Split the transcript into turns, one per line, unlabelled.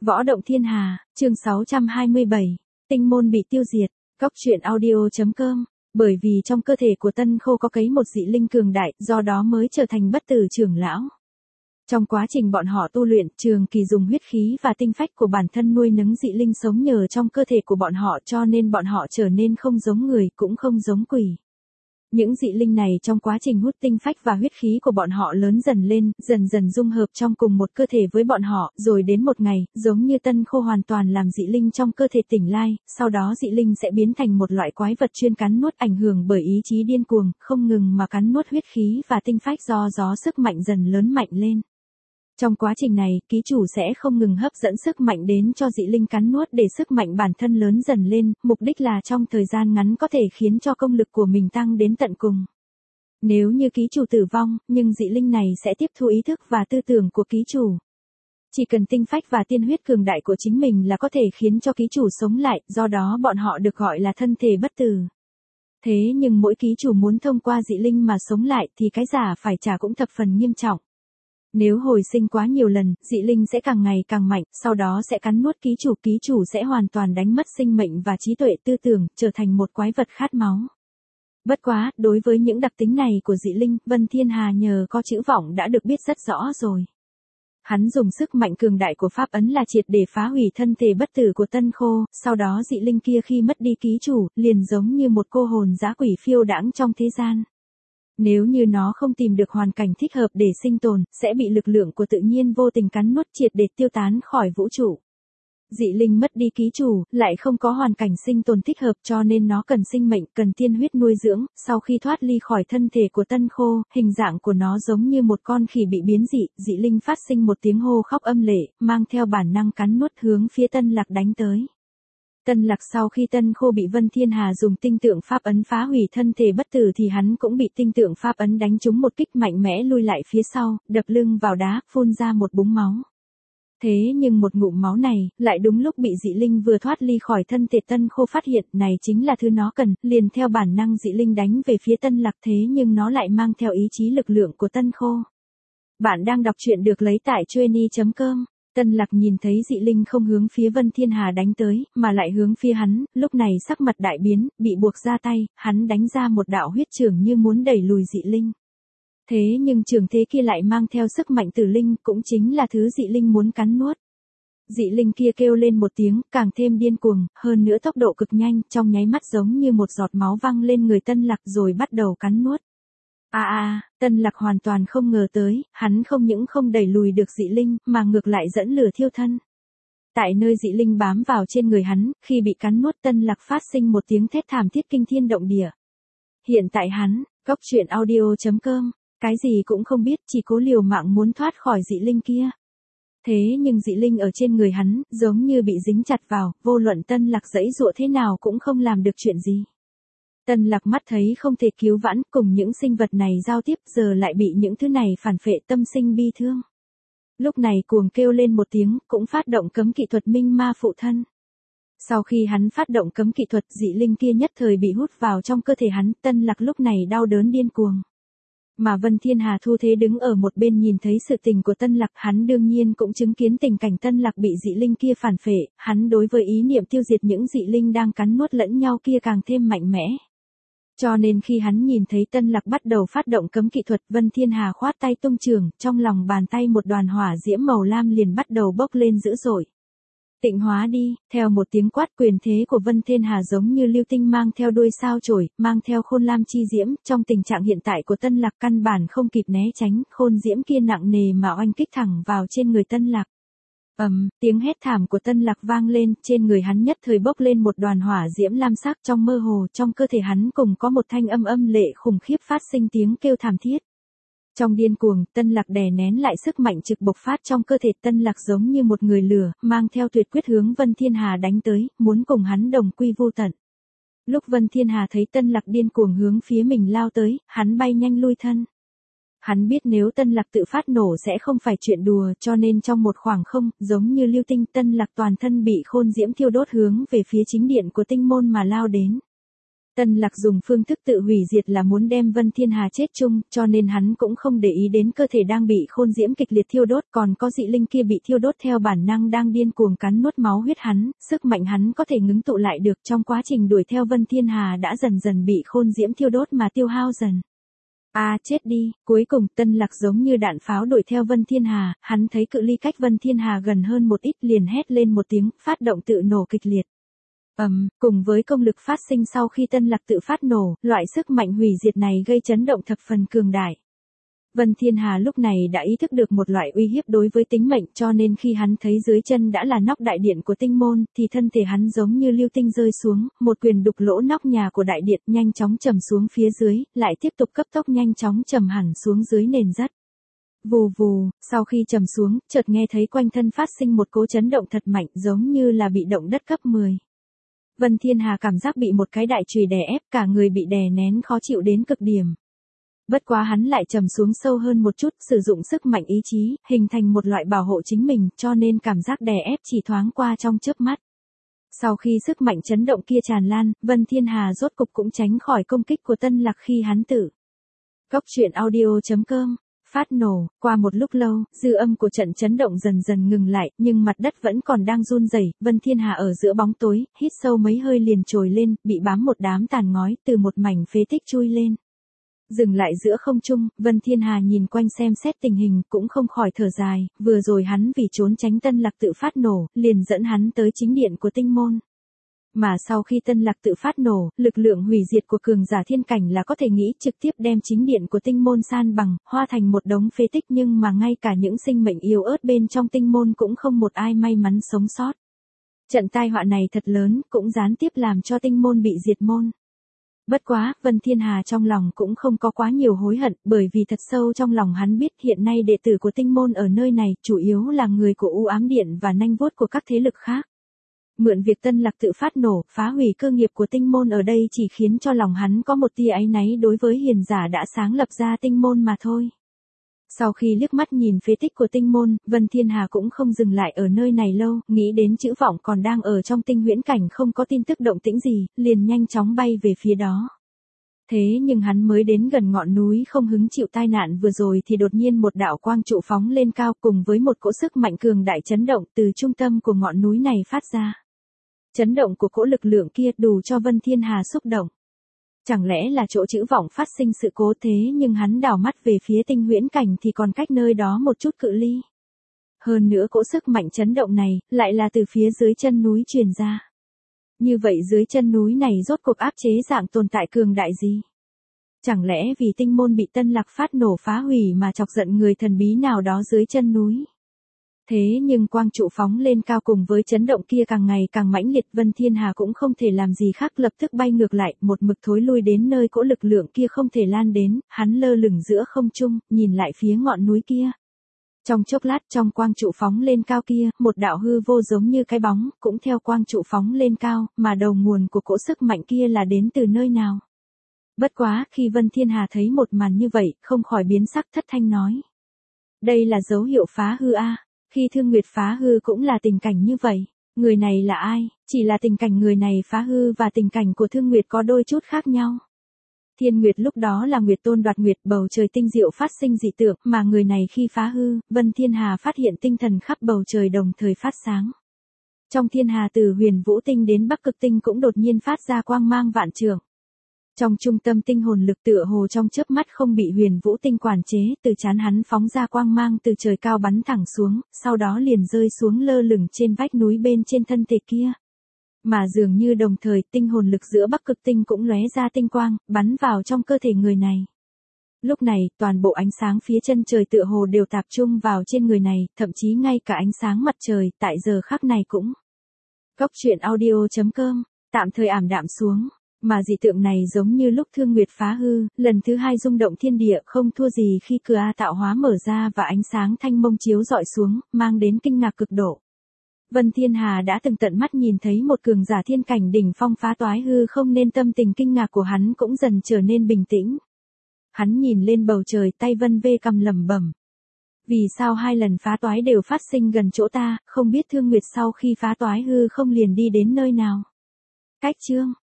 Võ động thiên hà, chương 627, tinh môn bị tiêu diệt, Cóc truyện audio.com. Bởi vì trong cơ thể của Tân Khô có cấy một dị linh cường đại, do đó mới trở thành bất tử trưởng lão. Trong quá trình bọn họ tu luyện, Trường Kỳ dùng huyết khí và tinh phách của bản thân nuôi nấng dị linh sống nhờ trong cơ thể của bọn họ, cho nên bọn họ trở nên không giống người, cũng không giống quỷ. Những dị linh này trong quá trình hút tinh phách và huyết khí của bọn họ lớn dần lên, dần dần dung hợp trong cùng một cơ thể với bọn họ, rồi đến một ngày, giống như Tân Khô hoàn toàn làm dị linh trong cơ thể tỉnh lai, sau đó dị linh sẽ biến thành một loại quái vật chuyên cắn nuốt, ảnh hưởng bởi ý chí điên cuồng, không ngừng mà cắn nuốt huyết khí và tinh phách, do gió sức mạnh dần lớn mạnh lên. Trong quá trình này, ký chủ sẽ không ngừng hấp dẫn sức mạnh đến cho dị linh cắn nuốt để sức mạnh bản thân lớn dần lên, mục đích là trong thời gian ngắn có thể khiến cho công lực của mình tăng đến tận cùng. Nếu như ký chủ tử vong, nhưng dị linh này sẽ tiếp thu ý thức và tư tưởng của ký chủ. Chỉ cần tinh phách và tiên huyết cường đại của chính mình là có thể khiến cho ký chủ sống lại, do đó bọn họ được gọi là thân thể bất tử. Thế nhưng mỗi ký chủ muốn thông qua dị linh mà sống lại thì cái giá phải trả cũng thập phần nghiêm trọng. Nếu hồi sinh quá nhiều lần, dị linh sẽ càng ngày càng mạnh, sau đó sẽ cắn nuốt ký chủ sẽ hoàn toàn đánh mất sinh mệnh và trí tuệ tư tưởng, trở thành một quái vật khát máu. Bất quá, đối với những đặc tính này của dị linh, Vân Thiên Hà nhờ có chữ vọng đã được biết rất rõ rồi. Hắn dùng sức mạnh cường đại của pháp ấn là triệt để phá hủy thân thể bất tử của Tân Khô, sau đó dị linh kia khi mất đi ký chủ, liền giống như một cô hồn dã quỷ phiêu đãng trong thế gian. Nếu như nó không tìm được hoàn cảnh thích hợp để sinh tồn, sẽ bị lực lượng của tự nhiên vô tình cắn nuốt triệt để tiêu tán khỏi vũ trụ. Dị linh mất đi ký chủ, lại không có hoàn cảnh sinh tồn thích hợp, cho nên nó cần sinh mệnh, cần tiên huyết nuôi dưỡng. Sau khi thoát ly khỏi thân thể của Tân Khô, hình dạng của nó giống như một con khỉ bị biến dị, dị linh phát sinh một tiếng hô khóc âm lệ, mang theo bản năng cắn nuốt hướng phía Tân Lạc đánh tới. Tân Lạc sau khi Tân Khô bị Vân Thiên Hà dùng tinh tượng pháp ấn phá hủy thân thể bất tử thì hắn cũng bị tinh tượng pháp ấn đánh trúng một kích mạnh mẽ, lui lại phía sau, đập lưng vào đá, phun ra một búng máu. Thế nhưng một ngụm máu này, lại đúng lúc bị dị linh vừa thoát ly khỏi thân thể Tân Khô phát hiện, này chính là thứ nó cần, liền theo bản năng dị linh đánh về phía Tân Lạc, thế nhưng nó lại mang theo ý chí lực lượng của Tân Khô. Bạn đang đọc truyện được lấy tại Chueny.com. Tân Lạc nhìn thấy dị linh không hướng phía Vân Thiên Hà đánh tới, mà lại hướng phía hắn, lúc này sắc mặt đại biến, bị buộc ra tay, hắn đánh ra một đạo huyết trường như muốn đẩy lùi dị linh. Thế nhưng trường thế kia lại mang theo sức mạnh tử linh, cũng chính là thứ dị linh muốn cắn nuốt. Dị linh kia kêu lên một tiếng, càng thêm điên cuồng, hơn nữa tốc độ cực nhanh, trong nháy mắt giống như một giọt máu văng lên người Tân Lạc rồi bắt đầu cắn nuốt. Tân Lạc hoàn toàn không ngờ tới, hắn không những không đẩy lùi được dị linh, mà ngược lại dẫn lửa thiêu thân. Tại nơi dị linh bám vào trên người hắn, khi bị cắn nuốt Tân Lạc phát sinh một tiếng thét thảm thiết kinh thiên động địa. Hiện tại hắn, Cóc truyện audio.com, cái gì cũng không biết, chỉ cố liều mạng muốn thoát khỏi dị linh kia. Thế nhưng dị linh ở trên người hắn, giống như bị dính chặt vào, vô luận Tân Lạc giãy giụa thế nào cũng không làm được chuyện gì. Tân Lạc mắt thấy không thể cứu vãn, cùng những sinh vật này giao tiếp, giờ lại bị những thứ này phản phệ, tâm sinh bi thương. Lúc này cuồng kêu lên một tiếng, cũng phát động cấm kỵ thuật minh ma phụ thân. Sau khi hắn phát động cấm kỵ thuật, dị linh kia nhất thời bị hút vào trong cơ thể hắn, Tân Lạc lúc này đau đớn điên cuồng. Mà Vân Thiên Hà thu thế đứng ở một bên nhìn thấy sự tình của Tân Lạc, hắn đương nhiên cũng chứng kiến tình cảnh Tân Lạc bị dị linh kia phản phệ, hắn đối với ý niệm tiêu diệt những dị linh đang cắn nuốt lẫn nhau kia càng thêm mạnh mẽ. Cho nên khi hắn nhìn thấy Tân Lạc bắt đầu phát động cấm kỵ thuật, Vân Thiên Hà khoát tay tung trường, trong lòng bàn tay một đoàn hỏa diễm màu lam liền bắt đầu bốc lên dữ dội. Tịnh hóa đi, theo một tiếng quát, quyền thế của Vân Thiên Hà giống như lưu tinh mang theo đuôi sao chổi, mang theo khôn lam chi diễm, trong tình trạng hiện tại của Tân Lạc căn bản không kịp né tránh, khôn diễm kia nặng nề mà oanh kích thẳng vào trên người Tân Lạc. Tiếng hét thảm của Tân Lạc vang lên, trên người hắn nhất thời bốc lên một đoàn hỏa diễm lam sắc, trong mơ hồ, trong cơ thể hắn cùng có một thanh âm âm lệ khủng khiếp phát sinh tiếng kêu thảm thiết. Trong điên cuồng, Tân Lạc đè nén lại sức mạnh trực bộc phát trong cơ thể, Tân Lạc giống như một người lửa, mang theo tuyệt quyết hướng Vân Thiên Hà đánh tới, muốn cùng hắn đồng quy vô tận. Lúc Vân Thiên Hà thấy Tân Lạc điên cuồng hướng phía mình lao tới, hắn bay nhanh lui thân. Hắn biết nếu Tân Lạc tự phát nổ sẽ không phải chuyện đùa, cho nên trong một khoảng không, giống như lưu tinh, Tân Lạc toàn thân bị khôn diễm thiêu đốt hướng về phía chính điện của tinh môn mà lao đến. Tân Lạc dùng phương thức tự hủy diệt là muốn đem Vân Thiên Hà chết chung, cho nên hắn cũng không để ý đến cơ thể đang bị khôn diễm kịch liệt thiêu đốt, còn có dị linh kia bị thiêu đốt theo bản năng đang điên cuồng cắn nuốt máu huyết hắn, sức mạnh hắn có thể ngưng tụ lại được trong quá trình đuổi theo Vân Thiên Hà đã dần dần bị khôn diễm thiêu đốt mà tiêu hao dần. Chết đi, cuối cùng Tân Lạc giống như đạn pháo đuổi theo Vân Thiên Hà, hắn thấy cự ly cách Vân Thiên Hà gần hơn một ít liền hét lên một tiếng, phát động tự nổ kịch liệt. Cùng với công lực phát sinh sau khi Tân Lạc tự phát nổ, loại sức mạnh hủy diệt này gây chấn động thập phần cường đại. Vân Thiên Hà lúc này đã ý thức được một loại uy hiếp đối với tính mệnh, cho nên khi hắn thấy dưới chân đã là nóc đại điện của tinh môn, thì thân thể hắn giống như lưu tinh rơi xuống, một quyền đục lỗ nóc nhà của đại điện nhanh chóng trầm xuống phía dưới, lại tiếp tục cấp tốc nhanh chóng trầm hẳn xuống dưới nền đất. Vù vù, sau khi trầm xuống, chợt nghe thấy quanh thân phát sinh một cỗ chấn động thật mạnh giống như là bị động đất cấp 10. Vân Thiên Hà cảm giác bị một cái đại chùy đè ép, cả người bị đè nén khó chịu đến cực điểm. Bất quá hắn lại trầm xuống sâu hơn một chút, sử dụng sức mạnh ý chí, hình thành một loại bảo hộ chính mình, cho nên cảm giác đè ép chỉ thoáng qua trong chớp mắt. Sau khi sức mạnh chấn động kia tràn lan, Vân Thiên Hà rốt cục cũng tránh khỏi công kích của Tân Lạc khi hắn tự. Góc truyện audio.com Phát nổ, qua một lúc lâu, dư âm của trận chấn động dần dần ngừng lại, nhưng mặt đất vẫn còn đang run rẩy. Vân Thiên Hà ở giữa bóng tối, hít sâu mấy hơi liền trồi lên, bị bám một đám tàn ngói, từ một mảnh phế tích chui lên. Dừng lại giữa không trung, Vân Thiên Hà nhìn quanh xem xét tình hình, cũng không khỏi thở dài, vừa rồi hắn vì trốn tránh Tân Lạc tự phát nổ, liền dẫn hắn tới chính điện của tinh môn. Mà sau khi Tân Lạc tự phát nổ, lực lượng hủy diệt của cường giả thiên cảnh là có thể nghĩ trực tiếp đem chính điện của tinh môn san bằng, hóa thành một đống phế tích, nhưng mà ngay cả những sinh mệnh yếu ớt bên trong tinh môn cũng không một ai may mắn sống sót. Trận tai họa này thật lớn, cũng gián tiếp làm cho tinh môn bị diệt môn. Bất quá, Vân Thiên Hà trong lòng cũng không có quá nhiều hối hận, bởi vì thật sâu trong lòng hắn biết hiện nay đệ tử của tinh môn ở nơi này chủ yếu là người của U Ám Điện và nanh vuốt của các thế lực khác. Mượn việc Tân Lạc tự phát nổ, phá hủy cơ nghiệp của tinh môn ở đây chỉ khiến cho lòng hắn có một tia áy náy đối với hiền giả đã sáng lập ra tinh môn mà thôi. Sau khi liếc mắt nhìn phế tích của tinh môn, Vân Thiên Hà cũng không dừng lại ở nơi này lâu, nghĩ đến Chữ Vọng còn đang ở trong tinh huyễn cảnh không có tin tức động tĩnh gì, liền nhanh chóng bay về phía đó. Thế nhưng hắn mới đến gần ngọn núi không hứng chịu tai nạn vừa rồi thì đột nhiên một đạo quang trụ phóng lên cao cùng với một cỗ sức mạnh cường đại chấn động từ trung tâm của ngọn núi này phát ra. Chấn động của cỗ lực lượng kia đủ cho Vân Thiên Hà xúc động. Chẳng lẽ là chỗ Chữ Vọng phát sinh sự cố thế, nhưng hắn đảo mắt về phía tinh huyễn cảnh thì còn cách nơi đó một chút cự ly. Hơn nữa cỗ sức mạnh chấn động này, lại là từ phía dưới chân núi truyền ra. Như vậy dưới chân núi này rốt cuộc áp chế dạng tồn tại cường đại gì? Chẳng lẽ vì tinh môn bị Tân Lạc phát nổ phá hủy mà chọc giận người thần bí nào đó dưới chân núi? Thế nhưng quang trụ phóng lên cao cùng với chấn động kia càng ngày càng mãnh liệt, Vân Thiên Hà cũng không thể làm gì khác, lập tức bay ngược lại, một mực thối lui đến nơi cỗ lực lượng kia không thể lan đến, hắn lơ lửng giữa không trung, nhìn lại phía ngọn núi kia. Trong chốc lát trong quang trụ phóng lên cao kia, một đạo hư vô giống như cái bóng, cũng theo quang trụ phóng lên cao, mà đầu nguồn của cỗ sức mạnh kia là đến từ nơi nào? Bất quá, khi Vân Thiên Hà thấy một màn như vậy, không khỏi biến sắc, thất thanh nói. Đây là dấu hiệu phá hư a. Khi Thương Nguyệt phá hư cũng là tình cảnh như vậy. Người này là ai? Chỉ là tình cảnh người này phá hư và tình cảnh của Thương Nguyệt có đôi chút khác nhau. Thiên Nguyệt lúc đó là Nguyệt Tôn đoạt Nguyệt, bầu trời tinh diệu phát sinh dị tượng, mà người này khi phá hư, Vân Thiên Hà phát hiện tinh thần khắp bầu trời đồng thời phát sáng. Trong thiên hà từ Huyền Vũ Tinh đến Bắc Cực Tinh cũng đột nhiên phát ra quang mang vạn trượng. Trong trung tâm tinh hồn lực tựa hồ trong chớp mắt không bị Huyền Vũ Tinh quản chế, từ trán hắn phóng ra quang mang từ trời cao bắn thẳng xuống, sau đó liền rơi xuống lơ lửng trên vách núi bên trên thân thể kia. Mà dường như đồng thời tinh hồn lực giữa Bắc Cực Tinh cũng lóe ra tinh quang, bắn vào trong cơ thể người này. Lúc này, toàn bộ ánh sáng phía chân trời tựa hồ đều tập trung vào trên người này, thậm chí ngay cả ánh sáng mặt trời, tại giờ khắc này cũng. Góc truyện audio.com, tạm thời ảm đạm xuống. Mà dị tượng này giống như lúc Thương Nguyệt phá hư, lần thứ hai rung động thiên địa không thua gì khi cửa tạo hóa mở ra và ánh sáng thanh mông chiếu rọi xuống, mang đến kinh ngạc cực độ. Vân Thiên Hà đã từng tận mắt nhìn thấy một cường giả thiên cảnh đỉnh phong phá toái hư không nên tâm tình kinh ngạc của hắn cũng dần trở nên bình tĩnh. Hắn nhìn lên bầu trời tay vân vê cầm lẩm bẩm. Vì sao hai lần phá toái đều phát sinh gần chỗ ta, không biết Thương Nguyệt sau khi phá toái hư không liền đi đến nơi nào? Cách chương